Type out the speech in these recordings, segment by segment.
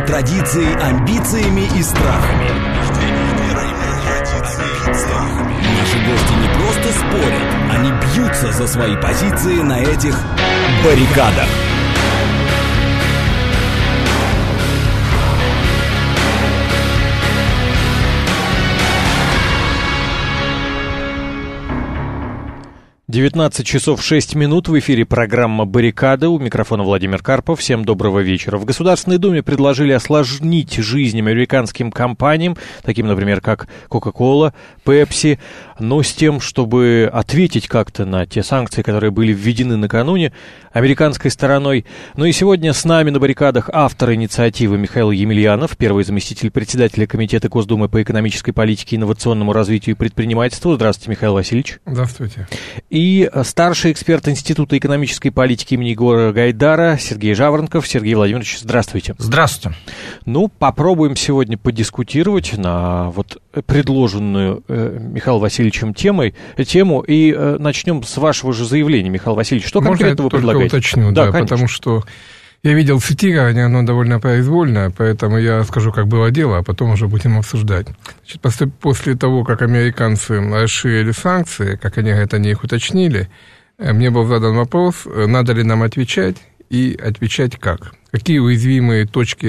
традицией, амбициями и страхами. Наши гости не просто спорят, они бьются за свои позиции на этих баррикадах. «19 часов 6 минут», в эфире программа «Баррикады», у микрофона Владимир Карпов. Всем доброго вечера. В Государственной Думе предложили осложнить жизнь американским компаниям, таким, например, как Coca-Cola, Pepsi, но с тем, чтобы ответить как-то на те санкции, которые были введены накануне американской стороной. Ну и сегодня с нами на баррикадах автор инициативы Михаил Емельянов, первый заместитель председателя Комитета Госдумы по экономической политике, инновационному развитию и предпринимательству. Здравствуйте, Михаил Васильевич. Здравствуйте. И старший эксперт Института экономической политики имени Егора Гайдара Сергей Жаворонков. Сергей Владимирович, здравствуйте. Здравствуйте. Ну, попробуем сегодня подискутировать на вот предложенную Михаилом Васильевичем тему, и начнем с вашего же заявления, Михаил Васильевич. Что конкретно вы предлагаете? Можно я только уточню, да, потому что я видел цитирование, оно довольно произвольное, поэтому я скажу, как было дело, а потом уже будем обсуждать. Значит, после того, как американцы расширили санкции, как они говорят, они их уточнили, мне был задан вопрос, надо ли нам отвечать и отвечать как. Какие уязвимые точки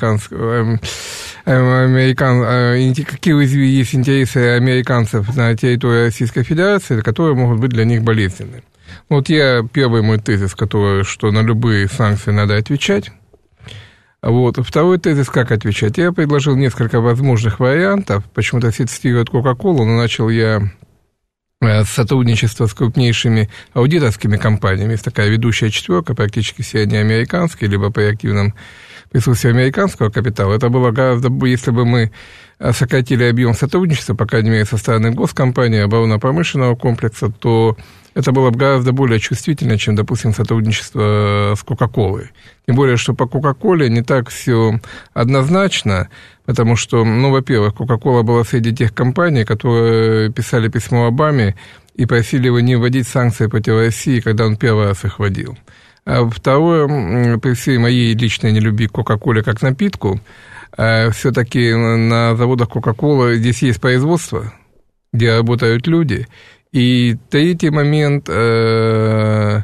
какие уязвимые есть интересы американцев на территории Российской Федерации, которые могут быть для них болезненны. Вот первый мой тезис, что на любые санкции надо отвечать. Вот. Второй тезис, как отвечать. Я предложил несколько возможных вариантов. Почему-то все цитируют Coca-Cola, но начал я сотрудничество с крупнейшими аудиторскими компаниями. Есть такая ведущая четверка, практически все они американские, либо при активном присутствии американского капитала. Это было гораздо, если бы мы сократили объем сотрудничества, по крайней мере, со стороны госкомпании, оборонно-промышленного комплекса, то это было бы гораздо более чувствительно, чем, допустим, сотрудничество с Coca-Cola. Тем более, что по Coca-Cola не так все однозначно, потому что, во-первых, Coca-Cola была среди тех компаний, которые писали письмо Обаме и просили его не вводить санкции против России, когда он первый раз их вводил. А второе, при всей моей личной нелюбви к Coca-Cola как напитку, все-таки на заводах Coca-Cola здесь есть производство, где работают люди. И третий момент, Coca-Cola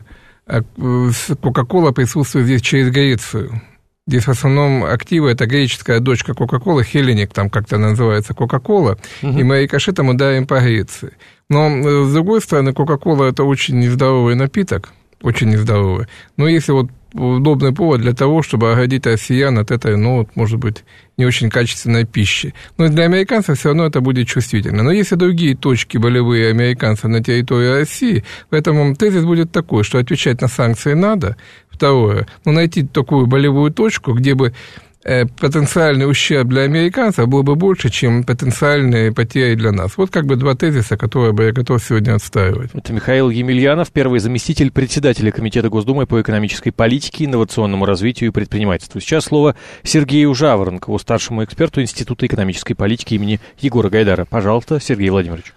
присутствует здесь через Грецию. Здесь в основном активы, это греческая дочка Coca-Cola, Hellenic, там как-то называется Coca-Cola, и мы рикошетом ударим по Греции. Но, с другой стороны, Coca-Cola – это очень нездоровый напиток, очень нездоровый. Но если вот удобный повод для того, чтобы оградить россиян от этой, может быть, не очень качественной пищи. Но для американцев все равно это будет чувствительно. Но есть и другие точки болевые американцев на территории России, поэтому тезис будет такой, что отвечать на санкции надо. Второе, найти такую болевую точку, где бы потенциальный ущерб для американцев был бы больше, чем потенциальные потери для нас. Вот как бы два тезиса, которые бы я готов сегодня отстаивать. Это Михаил Емельянов, первый заместитель председателя Комитета Госдумы по экономической политике, инновационному развитию и предпринимательству. Сейчас слово Сергею Жаворонкову, старшему эксперту Института экономической политики имени Егора Гайдара. Пожалуйста, Сергей Владимирович.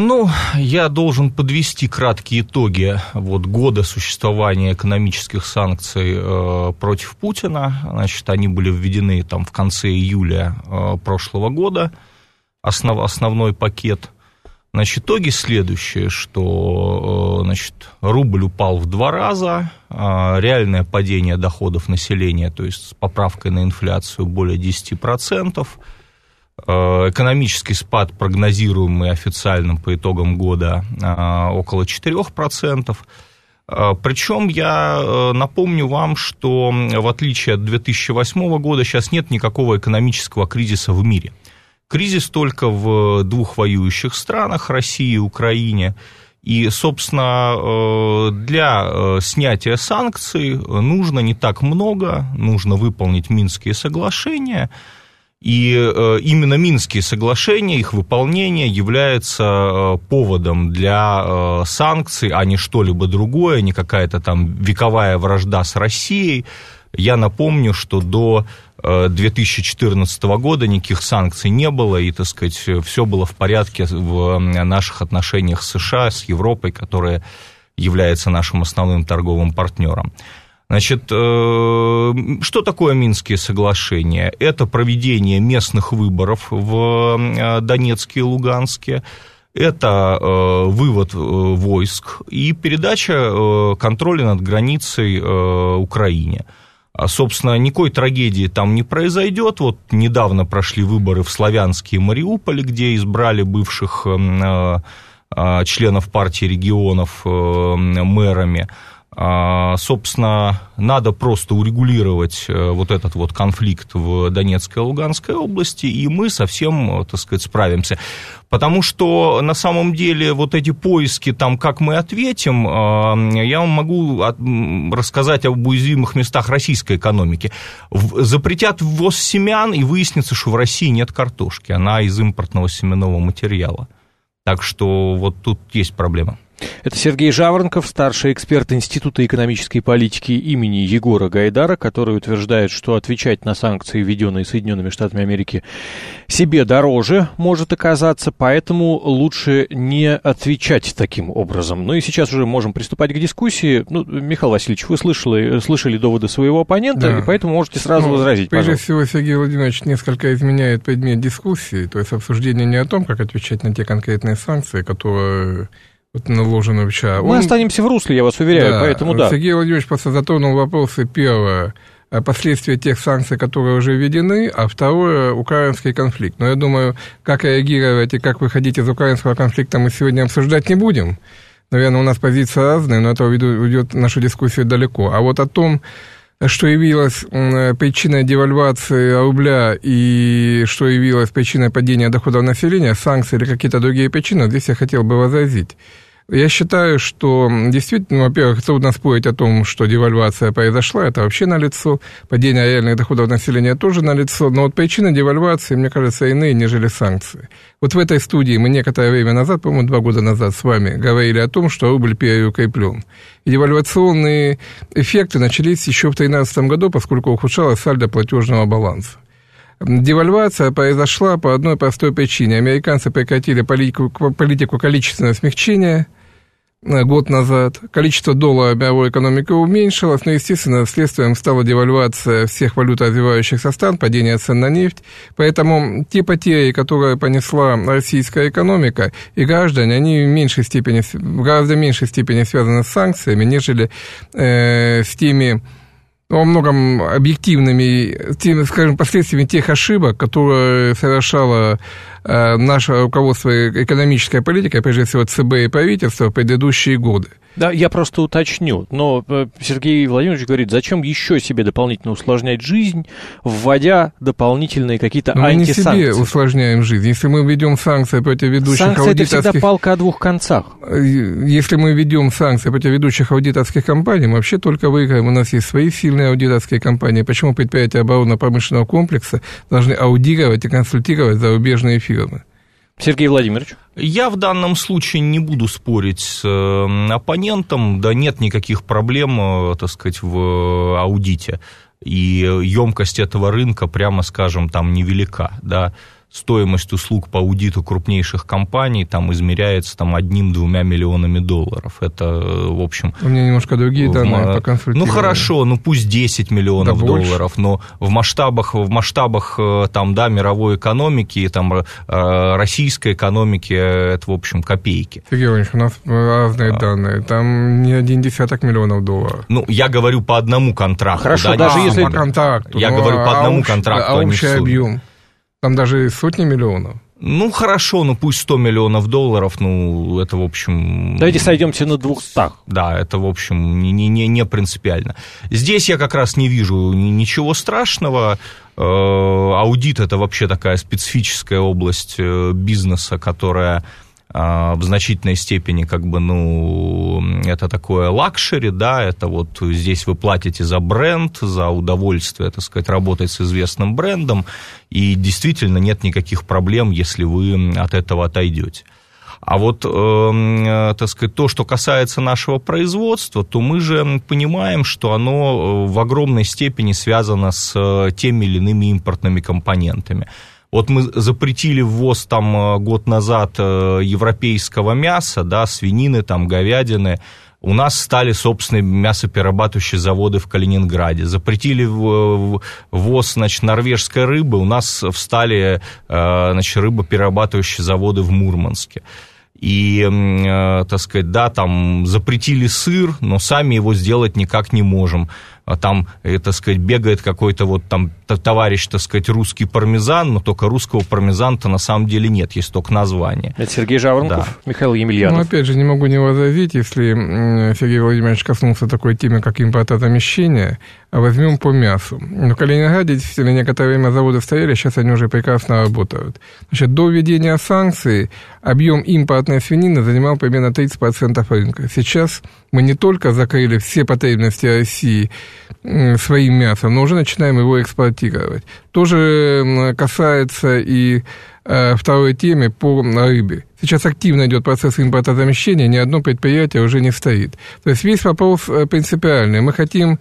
Я должен подвести краткие итоги года существования экономических санкций против Путина. Значит, они были введены в конце июля прошлого года, основной пакет. Значит, итоги следующие, что рубль упал в 2 раза, реальное падение доходов населения, то есть с поправкой на инфляцию более 10%, экономический спад, прогнозируемый официальным по итогам года, около 4%. Причем я напомню вам, что в отличие от 2008 года сейчас нет никакого экономического кризиса в мире. Кризис только в 2 воюющих странах, России и Украине. И, собственно, для снятия санкций нужно не так много, нужно выполнить Минские соглашения. И именно Минские соглашения, их выполнение является поводом для санкций, а не что-либо другое, не какая-то вековая вражда с Россией. Я напомню, что до 2014 года никаких санкций не было, и, все было в порядке в наших отношениях с США, с Европой, которая является нашим основным торговым партнером. Значит, что такое Минские соглашения? Это проведение местных выборов в Донецке и Луганске, это вывод войск и передача контроля над границей Украине. Собственно, никакой трагедии там не произойдет. Вот недавно прошли выборы в Славянске и Мариуполе, где избрали бывших членов партии регионов мэрами. Собственно, надо просто урегулировать вот этот вот конфликт в Донецкой и Луганской области, и мы совсем, так сказать, справимся. Потому что, на самом деле, вот эти поиски, там, как мы ответим, я вам могу рассказать об уязвимых местах российской экономики. Запретят ввоз семян, и выяснится, что в России нет картошки, она из импортного семенного материала. Так что вот тут есть проблема. Это Сергей Жаворонков, старший эксперт Института экономической политики имени Егора Гайдара, который утверждает, что отвечать на санкции, введенные Соединенными Штатами Америки, себе дороже может оказаться, поэтому лучше не отвечать таким образом. Ну и сейчас уже можем приступать к дискуссии. Ну, Михаил Васильевич, вы слышали доводы своего оппонента, да, и поэтому можете сразу возразить, прежде всего, Сергей Владимирович несколько изменяет предмет дискуссии, то есть обсуждение не о том, как отвечать на те конкретные санкции, которые... наложено вчера. Мы останемся в русле, я вас уверяю, да, поэтому да. Сергей Владимирович просто затронул вопросы. Первое, последствия тех санкций, которые уже введены, а второе, украинский конфликт. Но я думаю, как реагировать и как выходить из украинского конфликта мы сегодня обсуждать не будем. Наверное, у нас позиции разные, но это уйдет нашу дискуссию далеко. А вот о том, что явилось причиной девальвации рубля и что явилось причиной падения доходов населения, санкции или какие-то другие причины, здесь я хотел бы возразить. Я считаю, что действительно, во-первых, трудно спорить о том, что девальвация произошла, это вообще налицо, падение реальных доходов населения тоже налицо, но вот причины девальвации, мне кажется, иные, нежели санкции. Вот в этой студии мы некоторое время назад, по-моему, 2 года назад с вами говорили о том, что рубль переукреплен. И девальвационные эффекты начались еще в 2013 году, поскольку ухудшалось сальдо платежного баланса. Девальвация произошла по одной простой причине. Американцы прекратили политику количественного смягчения год назад. Количество доллара мировой экономики уменьшилось, но, естественно, следствием стала девальвация всех валют развивающихся стран, падение цен на нефть. Поэтому те потери, которые понесла российская экономика и граждане, они в гораздо меньшей степени связаны с санкциями, нежели с теми, во многом объективными, скажем, последствиями тех ошибок, которые совершало наше руководство экономической политикой, прежде всего ЦБ и правительство, в предыдущие годы. Да, я просто уточню, но Сергей Владимирович говорит, зачем еще себе дополнительно усложнять жизнь, вводя дополнительные какие-то антисанкции? Мы не себе усложняем жизнь. Если мы введем санкции против ведущих санкции аудиторских... это всегда палка о двух концах. Если мы введем санкции против ведущих аудиторских компаний, мы вообще только выиграем. У нас есть свои сильные аудиторские компании. Почему предприятия оборонно-промышленного комплекса должны аудировать и консультировать зарубежные фирмы? Сергей Владимирович? Я в данном случае не буду спорить с оппонентом, да нет никаких проблем, так сказать, в аудите, и емкость этого рынка, прямо скажем, там невелика, да. Стоимость услуг по аудиту крупнейших компаний там измеряется там, 1-2 миллионами долларов. Это, в общем... У меня немножко другие данные по консультированию. Ну, хорошо, ну, пусть 10 миллионов долларов, но в масштабах там, да, мировой экономики, там, российской экономики, это, в общем, копейки. Сергей Иванович, у нас разные данные. Там не 1,1 миллиона долларов. Ну, я говорю по одному контракту. Хорошо, да, даже если... По контракту. Я говорю по одному контракту, а общий объем? Там даже сотни миллионов. Ну, хорошо, ну пусть 100 миллионов долларов, ну, это, в общем... Давайте сойдемся на 200. Да, это, в общем, не принципиально. Здесь я как раз не вижу ничего страшного. Аудит – это вообще такая специфическая область бизнеса, которая в значительной степени, как бы, ну, это такое лакшери, да, это вот здесь вы платите за бренд, за удовольствие, так сказать, работать с известным брендом, и действительно нет никаких проблем, если вы от этого отойдете. А вот, так сказать, то, что касается нашего производства, то мы же понимаем, что оно в огромной степени связано с теми или иными импортными компонентами. Вот мы запретили ввоз там год назад европейского мяса, да, свинины, там, говядины. У нас стали собственные мясоперерабатывающие заводы в Калининграде. Запретили ввоз, значит, норвежской рыбы. У нас встали, значит, рыбоперерабатывающие заводы в Мурманске. И, так сказать, да, там запретили сыр, но сами его сделать никак не можем. Там, так сказать, бегает какой-то вот там товарищ, так сказать, русский пармезан, но только русского пармезана-то на самом деле нет, есть только название. Это Сергей Жаворонков, да. Михаил Емельянов. Ну, опять же, не могу не возразить, если Сергей Владимирович коснулся такой темы, как импортозамещение, возьмем по мясу. В Калининграде действительно некоторое время заводы стояли, сейчас они уже прекрасно работают. Значит, до введения санкций объем импортной свинины занимал примерно 30% рынка. Сейчас мы не только закрыли все потребности России своим мясом, но уже начинаем его экспортировать. То же касается и второй темы по рыбе. Сейчас активно идет процесс импортозамещения, ни одно предприятие уже не стоит. То есть весь вопрос принципиальный. Мы хотим,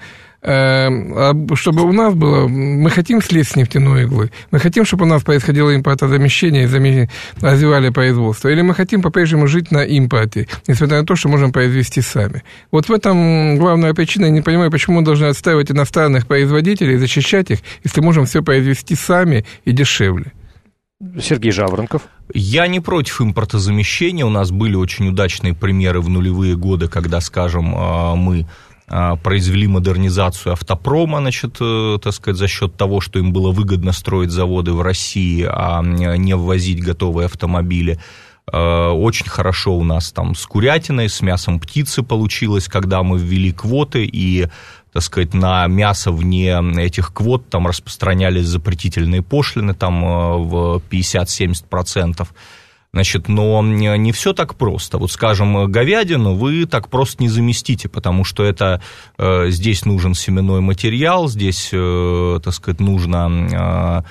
чтобы у нас было, мы хотим слезть с нефтяной иглы, мы хотим, чтобы у нас происходило импортозамещение и развивали производство, или мы хотим по-прежнему жить на импорте, несмотря на то, что можем произвести сами. Вот в этом главная причина. Я не понимаю, почему мы должны отстаивать иностранных производителей и защищать их, если можем все произвести сами и дешевле. Сергей Жаворонков. Я не против импортозамещения. У нас были очень удачные примеры в нулевые годы, когда, скажем, мы произвели модернизацию автопрома, значит, так сказать, за счет того, что им было выгодно строить заводы в России, а не ввозить готовые автомобили. Очень хорошо у нас там с курятиной, с мясом птицы получилось, когда мы ввели квоты, и, так сказать, на мясо вне этих квот там распространялись запретительные пошлины там в 50-70%. Значит, но не все так просто. Вот, скажем, говядину вы так просто не заместите, потому что это здесь нужен семенной материал, здесь, так сказать, нужно...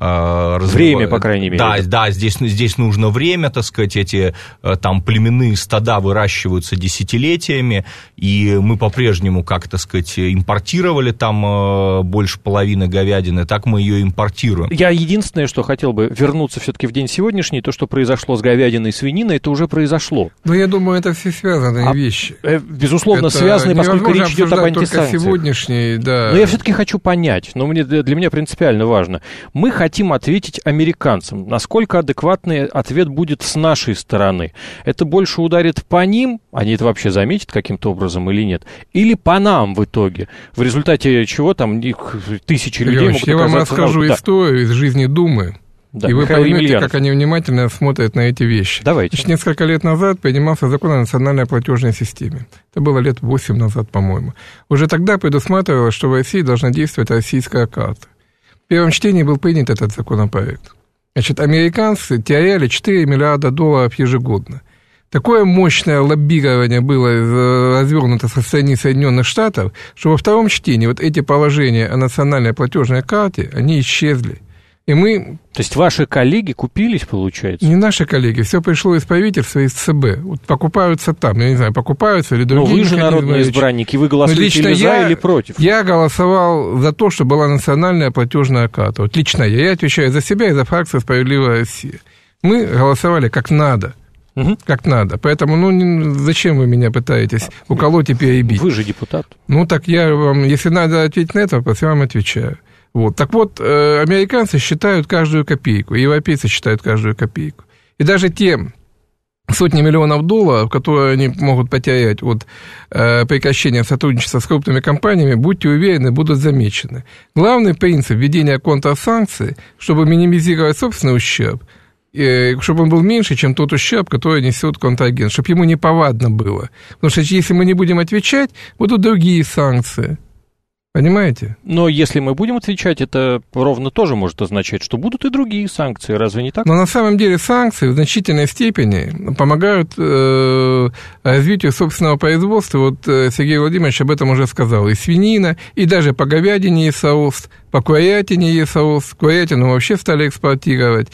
Время, по крайней мере. Да, здесь нужно время, так сказать, эти там племенные стада выращиваются десятилетиями, и мы по-прежнему, как, так сказать, импортировали там больше половины говядины, так мы ее импортируем. Я единственное, что хотел бы вернуться все-таки в день сегодняшний, то, что произошло с говядиной и свининой, это уже произошло. Но я думаю, это все связанные вещи. Безусловно, это связанные, поскольку речь идет об антисанкциях. Сегодняшний, да. Но я все-таки хочу понять, но для меня принципиально важно. Мы хотим ответить американцам. Насколько адекватный ответ будет с нашей стороны? Это больше ударит по ним, они это вообще заметят каким-то образом или нет? Или по нам в итоге? В результате чего там тысячи людей могут оказаться... Я вам расскажу историю из жизни Думы. Да, и вы Михаил поймете, Емельянов. как они внимательно смотрят на эти вещи. Давайте. Значит, несколько лет назад принимался закон о национальной платежной системе. Это было лет 8 назад, по-моему. Уже тогда предусматривалось, что в России должна действовать российская карта. В первом чтении был принят этот законопроект. Значит, американцы теряли $4 миллиарда ежегодно. Такое мощное лоббирование было развернуто со стороны Соединенных Штатов, что во втором чтении вот эти положения о национальной платежной карте, они исчезли. И мы... То есть ваши коллеги купились, получается? Не наши коллеги, все пришло из правительства, из ЦБ. Вот покупаются там, я не знаю, покупаются или другие. Но вы же народные избранники, вы голосуете или за, или против? Я голосовал за то, чтобы была национальная платежная карта. Вот лично я отвечаю за себя и за фракцию «Справедливая Россия». Мы голосовали как надо. Как надо. Поэтому, зачем вы меня пытаетесь уколоть и перебить? Вы же депутат. Ну, так я вам, если надо ответить на это вопрос, я вам отвечаю. Вот. Так вот, американцы считают каждую копейку, европейцы считают каждую копейку. И даже те сотни миллионов долларов, которые они могут потерять от прекращения сотрудничества с крупными компаниями, будьте уверены, будут замечены. Главный принцип введения контрсанкций, чтобы минимизировать собственный ущерб, чтобы он был меньше, чем тот ущерб, который несет контрагент, чтобы ему неповадно было. Потому что если мы не будем отвечать, будут другие санкции. Понимаете? Но если мы будем отвечать, это ровно тоже может означать, что будут и другие санкции, разве не так? Но на самом деле санкции в значительной степени помогают развитию собственного производства. Вот Сергей Владимирович об этом уже сказал. И свинина, и даже по говядине есть рост, по курятине есть рост, курятину вообще стали экспортировать.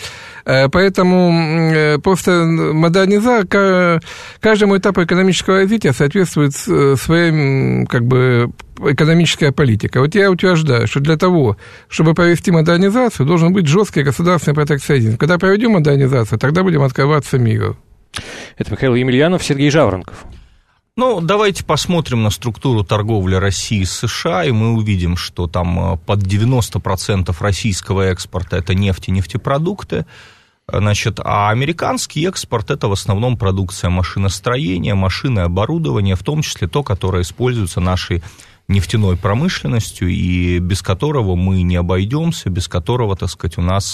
Поэтому просто модернизация, каждому этапу экономического развития соответствует своим, как бы, экономическая политика. Вот я утверждаю, что для того, чтобы провести модернизацию, должен быть жесткий государственный протекционизм. Когда проведем модернизацию, тогда будем открываться миру. Это Михаил Емельянов, Сергей Жаворонков. Ну, давайте посмотрим на структуру торговли России с США, и мы увидим, что там под 90% российского экспорта это нефть и нефтепродукты, значит, а американский экспорт это в основном продукция машиностроения, машины, оборудования, в том числе то, которое используется нашей нефтяной промышленностью, и без которого мы не обойдемся, без которого, так сказать, у нас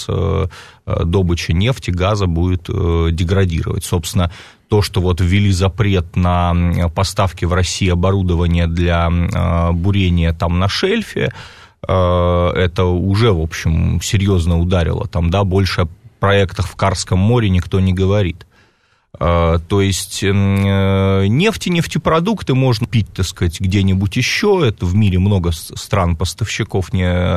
добыча нефти, газа будет деградировать. Собственно, то, что вот ввели запрет на поставки в Россию оборудования для бурения там на шельфе, это уже, в общем, серьезно ударило. Там, да, больше о проектах в Карском море никто не говорит. То есть нефть и нефтепродукты можно пить, так сказать, где-нибудь еще. Это в мире много стран-поставщиков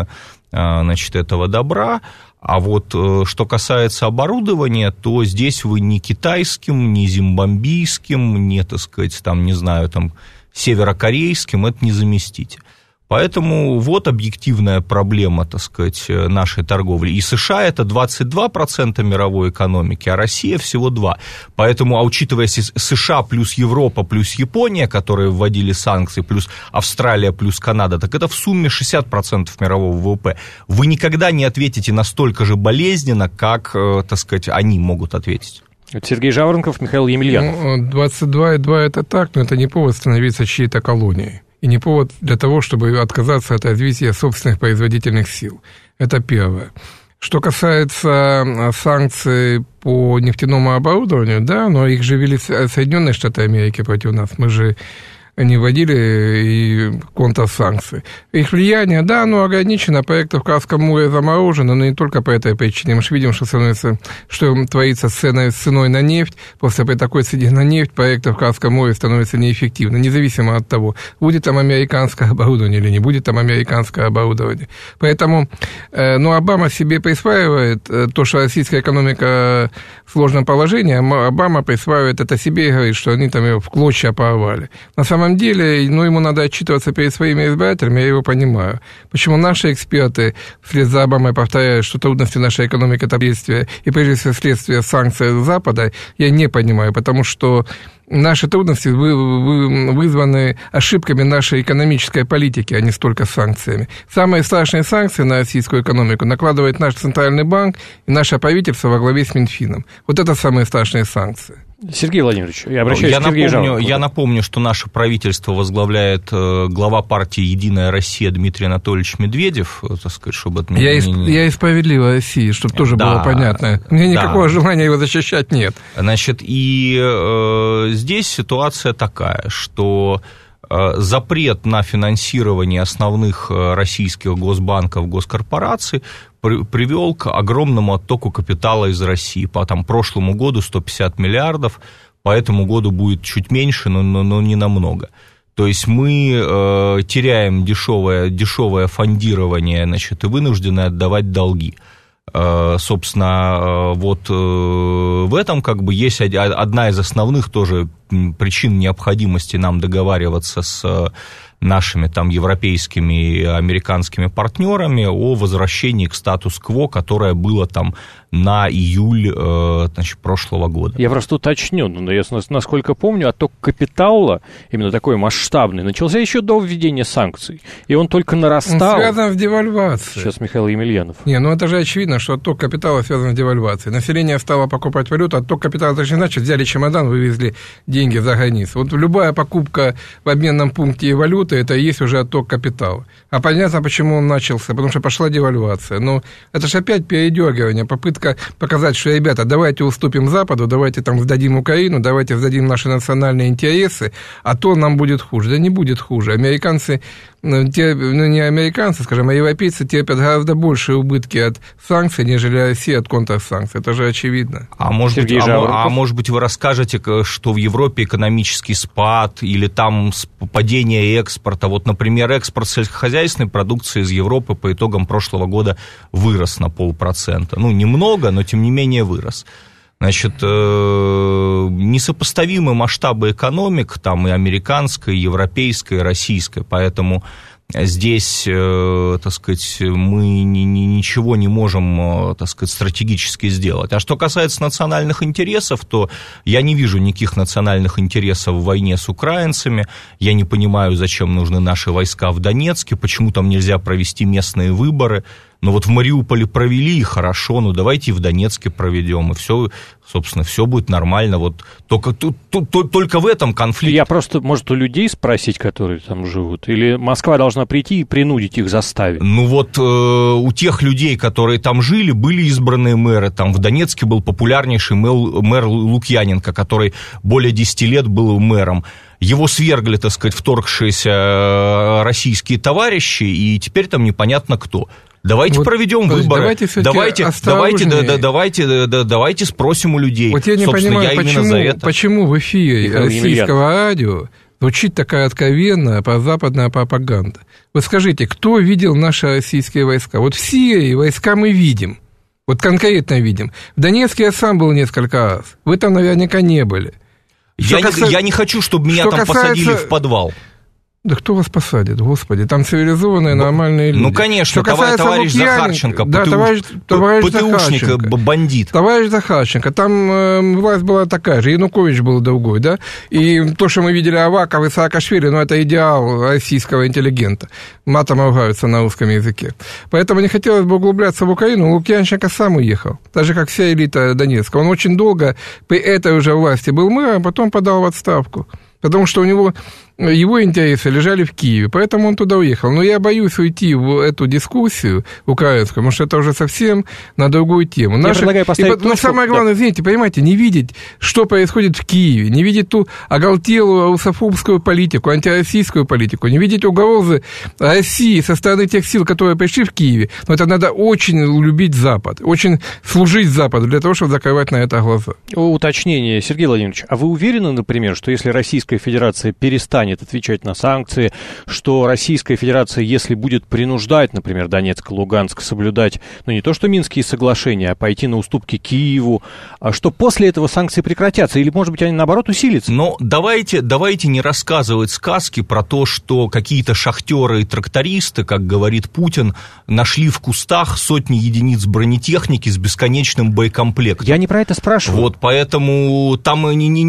значит, этого добра. А вот что касается оборудования, то здесь вы ни китайским, ни зимбабвийским, ни, так сказать, там, не знаю, там, северокорейским это не заместите. Поэтому вот объективная проблема, так сказать, нашей торговли. И США это 22% мировой экономики, а Россия всего 2%. Поэтому, а учитывая США плюс Европа плюс Япония, которые вводили санкции, плюс Австралия плюс Канада, так это в сумме 60% мирового ВВП. Вы никогда не ответите настолько же болезненно, как, так сказать, они могут ответить. Это Сергей Жаворонков, Михаил Емельянов. 22,2 это так, но это не повод становиться чьей-то колонией. И не повод для того, чтобы отказаться от развития собственных производительных сил. Это первое. Что касается санкций по нефтяному оборудованию, да, но их же ввели Соединенные Штаты Америки против нас. Мы же не вводили и контрсанкции. Их влияние, да, оно ограничено, проекты в Карском море заморожены, но не только по этой причине. Мы же видим, что творится с ценой на нефть. После при такой цене на нефть проекты в Карском море становятся неэффективны, независимо от того, будет там американское оборудование или не будет там американское оборудование. Поэтому, Обама себе присваивает то, что российская экономика в сложном положении, Обама присваивает это себе и говорит, что они там его в клочья порвали. На самом деле, ему надо отчитываться перед своими избирателями, я его понимаю. Почему наши эксперты вслед за Обамой повторяют, что трудности нашей экономики – это следствие, и прежде всего следствие санкций Запада, я не понимаю, потому что наши трудности вызваны ошибками нашей экономической политики, а не столько санкциями. Самые страшные санкции на российскую экономику накладывает наш Центральный банк и наше правительство во главе с Минфином. Вот это самые страшные санкции. Сергей Владимирович, я обращаюсь к Сергею Жаворонкову. Я напомню, что наше правительство возглавляет глава партии «Единая Россия» Дмитрий Анатольевич Медведев, так сказать, чтобы это Я и «Справедливая Россия», чтобы тоже было понятно. У меня никакого желания его защищать нет. Значит, и здесь ситуация такая, что запрет на финансирование основных российских госбанков, госкорпораций привел к огромному оттоку капитала из России. По прошлому году 150 миллиардов, по этому году будет чуть меньше, но не намного. То есть мы теряем дешевое фондирование, значит, и вынуждены отдавать долги. Собственно, вот в этом есть одна из основных тоже причин необходимости нам договариваться с нашими там европейскими и американскими партнерами о возвращении к статус-кво, которое было там на июль прошлого года. Я просто уточню, но я, насколько помню, отток капитала, именно такой масштабный, начался еще до введения санкций, и он только нарастал. Он связан с девальвацией. Сейчас Михаил Емельянов. Это же очевидно, что отток капитала связан с девальвацией. Население стало покупать валюту, отток капитала даже иначе. Взяли чемодан, вывезли деньги за границу. Вот любая покупка в обменном пункте валюты, это и есть уже отток капитала. А понятно, почему он начался, потому что пошла девальвация. Но это же опять передергивание, попытка показать, что, ребята, давайте уступим Западу, давайте там сдадим Украину, давайте сдадим наши национальные интересы, а то нам будет хуже. Да не будет хуже. Американцы, не американцы, скажем, а европейцы терпят гораздо большие убытки от санкций, нежели Россия от контрсанкций. Это же очевидно. А может быть, вы расскажете, что в Европе экономический спад или там падение экспорта. Вот, например, экспорт сельскохозяйственной продукции из Европы по итогам прошлого года вырос на 0,5%. Немного, но тем не менее вырос. Значит, несопоставимы масштабы экономик, там и американской, и европейской, и российской, поэтому здесь, так сказать, мы ничего не можем, так сказать, стратегически сделать. А что касается национальных интересов, то я не вижу никаких национальных интересов в войне с украинцами. Я не понимаю, зачем нужны наши войска в Донецке, почему там нельзя провести местные выборы. Но вот в Мариуполе провели, и хорошо, ну давайте и в Донецке проведем, и все, собственно, все будет нормально. Вот только в этом конфликт. Я просто, может, у людей спросить, которые там живут, или Москва должна прийти и принудить их заставить? Ну вот у тех людей, которые там жили, были избранные мэры. Там в Донецке был популярнейший мэр Лукьяненко, который более 10 лет был мэром. Его свергли, так сказать, вторгшиеся российские товарищи, и теперь там непонятно кто. Давайте вот проведем выборы. Давайте спросим у людей. Вот я не понимаю, почему в эфире российского радио звучит такая откровенная прозападная пропаганда. Вот скажите, кто видел наши российские войска? Вот в Сирии войска мы видим. Вот конкретно видим. В Донецке я сам был несколько раз. Вы там наверняка не были. Я не хочу, чтобы меня там посадили в подвал. Да кто вас посадит, господи, там цивилизованные, нормальные люди. Ну, конечно, товарищ Захарченко, да, ПТУшник, бандит. Товарищ Захарченко, там власть была такая же, Янукович был другой, да, и то, что мы видели Аваков и Саакашвили, ну, это идеал российского интеллигента, матом ругаются на русском языке. Поэтому не хотелось бы углубляться в Украину, Лукьянченко сам уехал, так же, как вся элита Донецка. Он очень долго при этой уже власти был мэром, а потом подал в отставку. Потому что у него его интересы лежали в Киеве, поэтому он туда уехал. Но я боюсь уйти в эту дискуссию украинскую, потому что это уже совсем на другую тему. Я предлагаю поставить точку. Но самое главное, извините, понимаете, не видеть, что происходит в Киеве, не видеть ту оголтелую русофобскую политику, антироссийскую политику, не видеть угрозы России со стороны тех сил, которые пришли в Киеве. Но это надо очень любить Запад, очень служить Западу для того, чтобы закрывать на это глаза. Уточнение, Сергей Владимирович, а вы уверены, например, что если Российская Федерация перестанет отвечать на санкции, что Российская Федерация, если будет принуждать, например, Донецк, Луганск соблюдать, ну, не то что Минские соглашения, а пойти на уступки Киеву, что после этого санкции прекратятся, или, может быть, они, наоборот, усилятся? Но давайте не рассказывать сказки про то, что какие-то шахтеры и трактористы, как говорит Путин, нашли в кустах сотни единиц бронетехники с бесконечным боекомплектом. Я не про это спрашиваю. Вот, поэтому там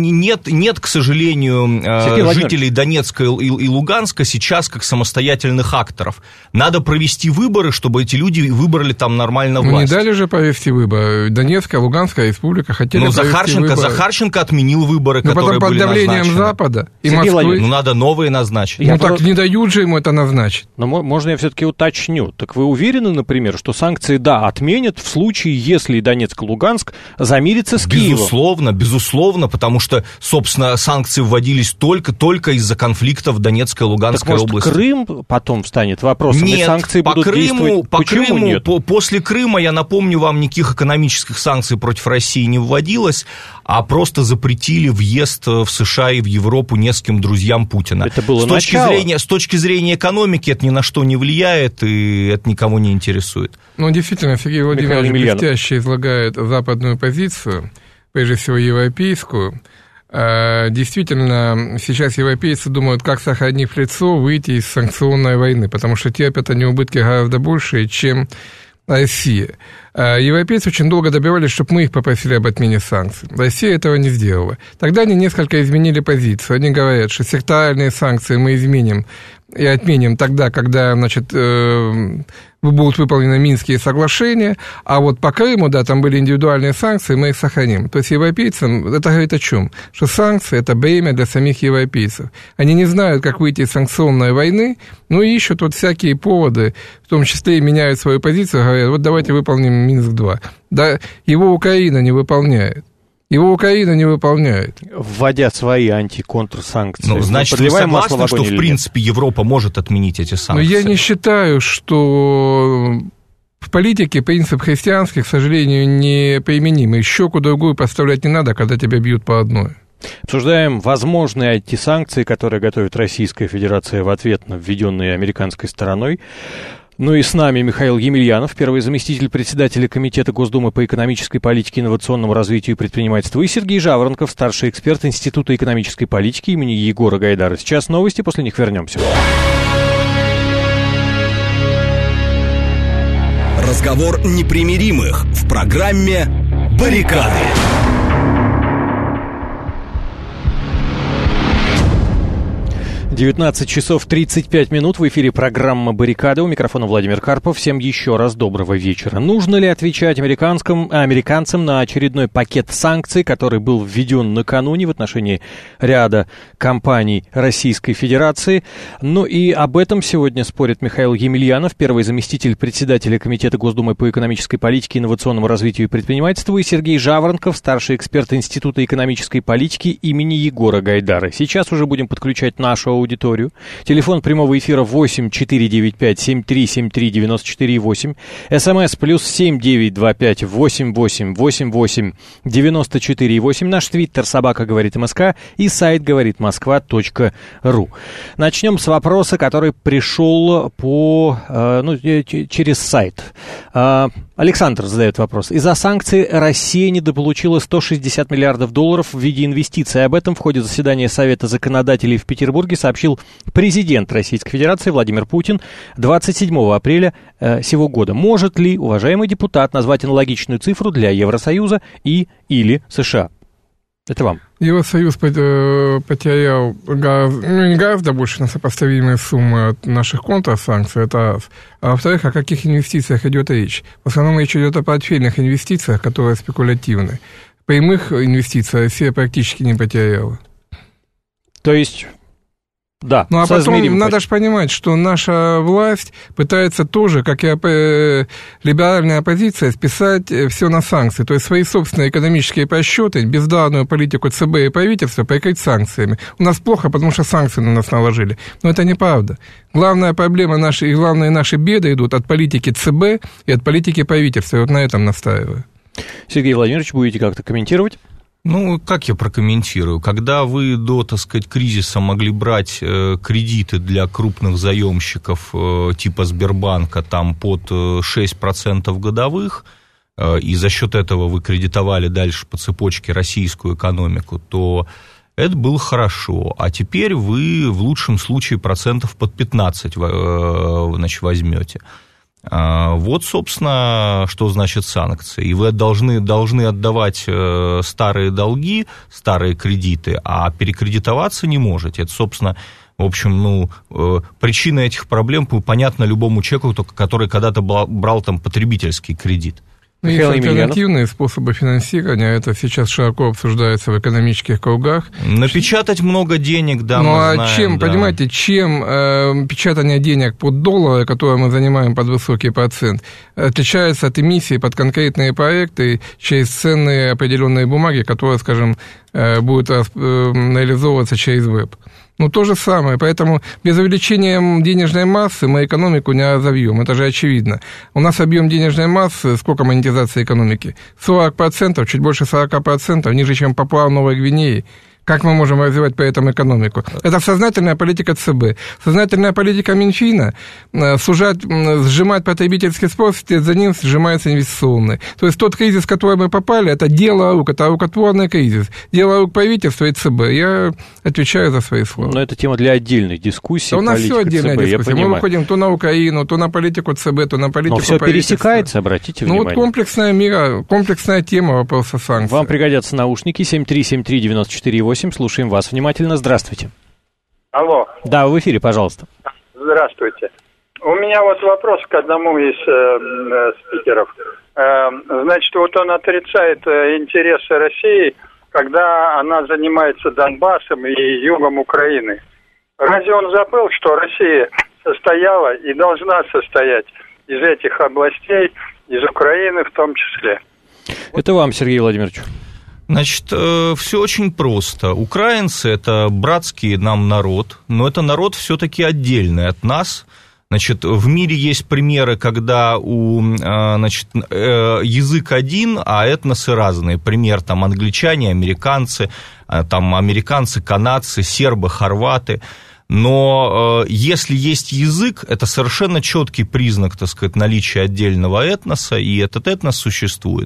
нет, к сожалению, жителей Донецка и Луганска сейчас как самостоятельных акторов. Надо провести выборы, чтобы эти люди выбрали там нормально власть. Ну, не дали же провести выборы. Донецкая, Луганская республика хотели провести выборы. Захарченко отменил выборы, которые были назначены. Но потом под давлением Запада и Москвы. Ну, надо новые назначить. Так не дают же ему это назначить. Но можно я все-таки уточню. Так вы уверены, например, что санкции, да, отменят в случае, если Донецк и Луганск замирятся с Киевом? Безусловно, потому что, собственно, санкции вводились только из-за конфликтов в Донецкой и Луганской области. Крым потом встанет вопросом, нет, и санкции будут действовать? Почему нет? После Крыма, я напомню вам, никаких экономических санкций против России не вводилось, а просто запретили въезд в США и в Европу нескольким друзьям Путина. Это было с точки зрения экономики это ни на что не влияет, и это никого не интересует. Ну, действительно, Сергей Владимирович блестяще излагает западную позицию, прежде всего европейскую. Действительно, сейчас европейцы думают, как сохранив лицо, выйти из санкционной войны, потому что терпят они убытки гораздо большие, чем Россия. Европейцы очень долго добивались, чтобы мы их попросили об отмене санкций. Россия этого не сделала. Тогда они несколько изменили позицию. Они говорят, что секторальные санкции мы изменим и отменим тогда, когда, значит, будут выполнены Минские соглашения, а вот по Крыму, да, там были индивидуальные санкции, мы их сохраним. То есть европейцам это говорит о чем? Что санкции – это бремя для самих европейцев. Они не знают, как выйти из санкционной войны, но ищут вот всякие поводы, в том числе и меняют свою позицию, говорят, вот давайте выполним Минск-2. Да, его Украина не выполняет. Вводя свои антиконтрсанкции. Ну, значит, вы согласны, что, в принципе, Европа может отменить эти санкции? Но я не считаю, что в политике принцип христианский, к сожалению, не применим. И щеку другую подставлять не надо, когда тебя бьют по одной. Обсуждаем возможные антисанкции, которые готовит Российская Федерация в ответ на введенные американской стороной. Ну и с нами Михаил Емельянов, первый заместитель председателя Комитета Госдумы по экономической политике, инновационному развитию и предпринимательству, и Сергей Жаворонков, старший эксперт Института экономической политики имени Егора Гайдара. Сейчас новости, после них вернемся. Разговор непримиримых в программе «Баррикады». 19 часов 35 минут, в эфире программа «Баррикады». У микрофона Владимир Карпов. Всем еще раз доброго вечера. Нужно ли отвечать американцам на очередной пакет санкций, который был введен накануне в отношении ряда компаний Российской Федерации? Ну и об этом сегодня спорит Михаил Емельянов, первый заместитель председателя Комитета Госдумы по экономической политике, инновационному развитию и предпринимательству, и Сергей Жаворонков, старший эксперт Института экономической политики имени Егора Гайдара. Сейчас уже будем подключать нашу аудиторию. Телефон прямого эфира 8-495-7373-94-8. СМС +7 925 88 88 94-8. Наш твиттер собака говорит МСК и сайт говорит Москва.ру. Начнем с вопроса, который пришел через сайт. Александр задает вопрос. Из-за санкций Россия недополучила $160 миллиардов в виде инвестиций. Об этом в ходе заседания Совета законодателей в Петербурге сообщил президент Российской Федерации Владимир Путин 27 апреля сего года. Может ли уважаемый депутат назвать аналогичную цифру для Евросоюза или США? Это вам. Евросоюз потерял не гораздо больше на сопоставимые суммы от наших контрсанкций, это раз. А во-вторых, о каких инвестициях идет речь? В основном речь идет о портфельных инвестициях, которые спекулятивны. Прямых инвестиций Россия практически не потеряла. То есть... Да, ну а потом надо же понимать, что наша власть пытается тоже, как и либеральная оппозиция, списать все на санкции. То есть свои собственные экономические просчеты, бездарную политику ЦБ и правительства прикрыть санкциями. У нас плохо, потому что санкции на нас наложили. Но это неправда. Главная проблема наша и главные наши беды идут от политики ЦБ и от политики правительства. И вот на этом настаиваю. Сергей Владимирович, будете как-то комментировать? Ну, как я прокомментирую? Когда вы до, кризиса могли брать кредиты для крупных заемщиков типа Сбербанка там под 6% годовых, и за счет этого вы кредитовали дальше по цепочке российскую экономику, то это было хорошо. А теперь вы в лучшем случае процентов под 15 возьмете. Вот, собственно, что значит санкции. И вы должны отдавать старые долги, старые кредиты, а перекредитоваться не можете. Это, собственно, в общем, причина этих проблем понятна любому человеку, который когда-то брал там потребительский кредит. Есть альтернативные способы финансирования, это сейчас широко обсуждается в экономических кругах. Напечатать много денег, да, мы знаем. Понимаете, чем печатание денег под доллары, которое мы занимаем под высокий процент, отличается от эмиссии под конкретные проекты через ценные определенные бумаги, которые, скажем, будут реализовываться через веб. Ну, то же самое, поэтому без увеличения денежной массы мы экономику не разовьем, это же очевидно. У нас объем денежной массы, сколько монетизации экономики? 40%, чуть больше 40%, ниже, чем Папуа Новой Гвинеи. Как мы можем развивать при этом экономику? Это сознательная политика ЦБ. Сознательная политика Минфина сжимать потребительский спрос, вслед за ним сжимается инвестиционный. То есть тот кризис, в который мы попали, это дело рук, это рукотворный кризис. Дело рук правительства и ЦБ. Я отвечаю за свои слова. Но это тема для отдельной дискуссии. У нас все отдельная дискуссия. Мы выходим то на Украину, то на политику ЦБ, то на политику правительства. Но все пересекается, обратите внимание. Вот комплексная тема вопроса санкций. Вам пригодятся наушники 7373948. Слушаем вас внимательно. Здравствуйте. Алло. Да, в эфире, пожалуйста. Здравствуйте. У меня вот вопрос к одному из спикеров. Значит, вот он отрицает интересы России, когда она занимается Донбассом и югом Украины. Разве он забыл, что Россия состояла и должна состоять из этих областей, из Украины в том числе? Это вам, Сергей Владимирович. Значит, все очень просто. Украинцы – это братский нам народ, но это народ все-таки отдельный от нас. Значит, в мире есть примеры, когда язык один, а этносы разные. Пример там англичане, американцы, канадцы, сербы, хорваты. Но если есть язык, это совершенно четкий признак, наличия отдельного этноса, и этот этнос существует.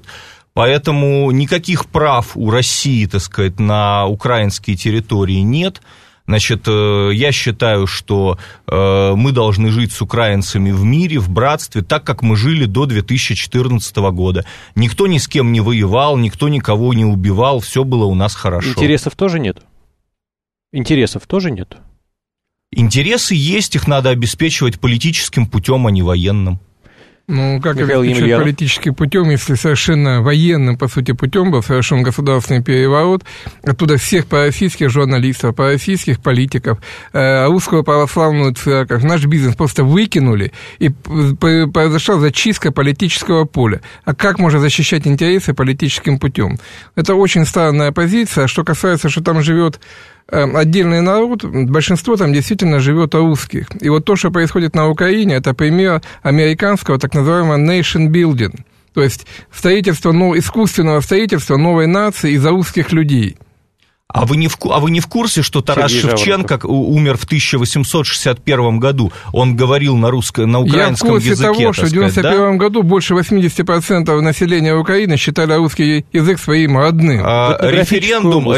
Поэтому никаких прав у России, на украинские территории нет. Значит, я считаю, что мы должны жить с украинцами в мире, в братстве, так, как мы жили до 2014 года. Никто ни с кем не воевал, никто никого не убивал, все было у нас хорошо. Интересов тоже нет? Интересов тоже нет? Интересы есть, их надо обеспечивать политическим путем, а не военным. Ну, как обеспечивать политическим путем, если совершенно военным, по сути, путем был совершен государственный переворот, оттуда всех пророссийских журналистов, пророссийских политиков, русскую православную церковь, наш бизнес просто выкинули, и произошла зачистка политического поля. А как можно защищать интересы политическим путем? Это очень странная позиция. Что касается, что там живет отдельный народ, большинство там действительно живет русских. И вот то, что происходит на Украине, это пример американского так называемого nation building, то есть строительство, искусственного строительства новой нации из русских людей. А вы не в курсе, что Тарас Шевченко умер в 1861 году? Он говорил на украинском языке. Я в курсе того, что в 1991 году больше 80% населения Украины считали русский язык своим родным. Референдум